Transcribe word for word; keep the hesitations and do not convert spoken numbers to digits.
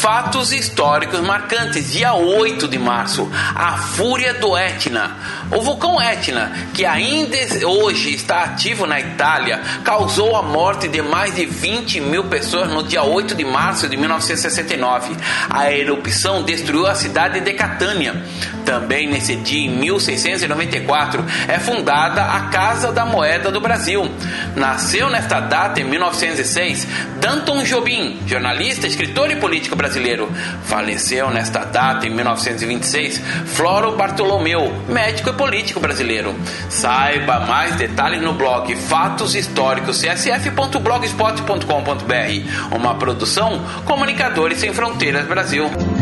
Fatos históricos marcantes. Dia oito de março, a fúria do Etna. O vulcão Etna, que ainda hoje está ativo na Itália, causou a morte de mais de vinte mil pessoas no dia oito de março de mil novecentos e sessenta e nove. A erupção destruiu a cidade de Catânia. Também nesse dia, em mil seiscentos e noventa e quatro, é fundada a Casa da Moeda do Brasil. Nasceu nesta data, em mil novecentos e seis, Danton Jobim, jornalista, escritor e político brasileiro. Faleceu nesta data, em mil novecentos e vinte e seis, Floro Bartolomeu, médico e político brasileiro. Saiba mais detalhes no blog fatos históricos c s f ponto blogspot ponto com ponto b r, uma produção Comunicadores Sem Fronteiras Brasil.